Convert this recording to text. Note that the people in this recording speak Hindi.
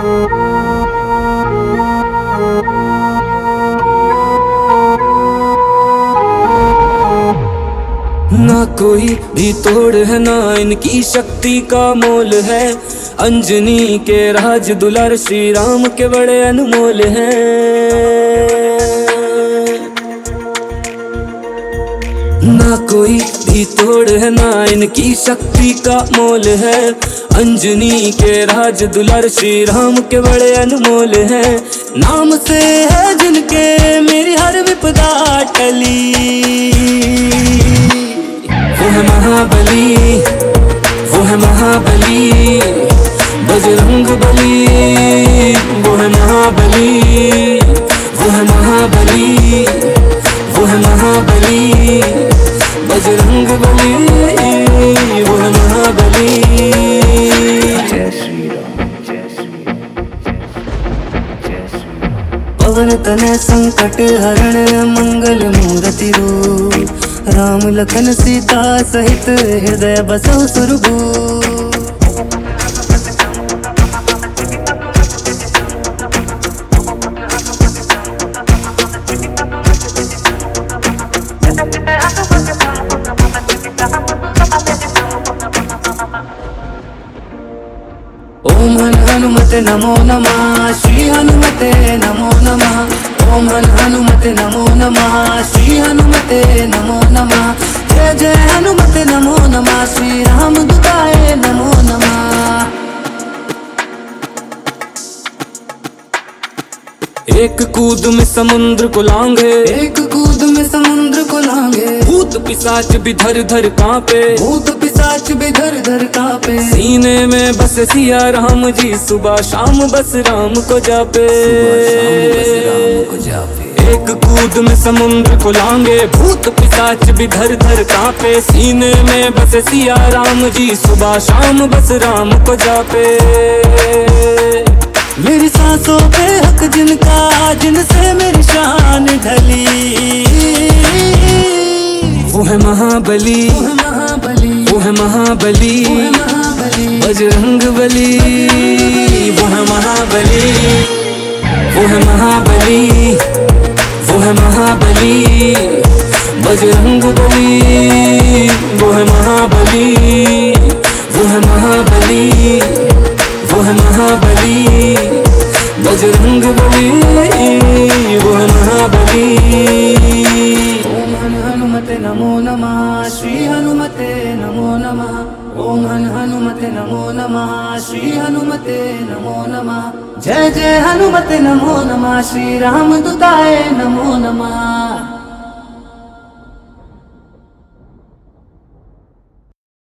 ना कोई भी तोड़ है, ना इनकी शक्ति का मोल है। अंजनी के राज दुलार श्री राम के बड़े अनमोल हैं। ना कोई भी तोड़ है, ना इनकी शक्ति का मोल है। अंजनी के राज दुलार श्री राम के बड़े अनमोल हैं। नाम से है जिनके मेरी हर विपदा टली, वो है महाबली, वो है महाबली, बजरंग बली। वो है महाबली, वो है महाबली, वो है महाबली, बजरंग बली। वो है महाबली। जय श्री राम, जय श्री राम, जय श्री राम। पवन तनय संकट हरण मंगल मूर्ति रूप, राम लखन सीता सहित हृदय बसो सुरभूप। ओम हनुमते नमो नमः, श्री हनुमते नमो नमः। ओम हनुमते नमो नमः, श्री हनुमते नमो नमः। जय जय हनुमते नमो नमः, श्री राम दूताय नमो नमः। एक कूद में समुद्र को लांघे, एक कूद में समुद्र को लांघे। भूत पिशाच भी धर धर कांपे, भूत पिशाच भी धर धर कांपे। सीने में बस सिया राम जी, सुबह शाम बस राम को जापे। एक कूद में समुद्र को लांघे, भूत पिशाच भी धर धर कांपे। सीने में बस सिया राम जी, सुबह शाम बस राम को जापे। मेरी सांसों पे हक जिनका, जिनसे मेरी शान ढली, वो है महाबली, वो है महाबली, वो है महाबली, बजरंग बली। वो है महाबली, वो है महाबली, वो है महाबली, बजरंग बली। वो है महाबली, वो है महाबली, वो है महाबली, बजरंग बली। वो है महाबली। ओम हनुमते नमो नमः, श्री हनुमते नमो नमः। ओम हनुमते नमो नमः, श्री हनुमते नमो नमः। जय जय हनुमते नमो नमः, श्री राम दूताय नमो नमः।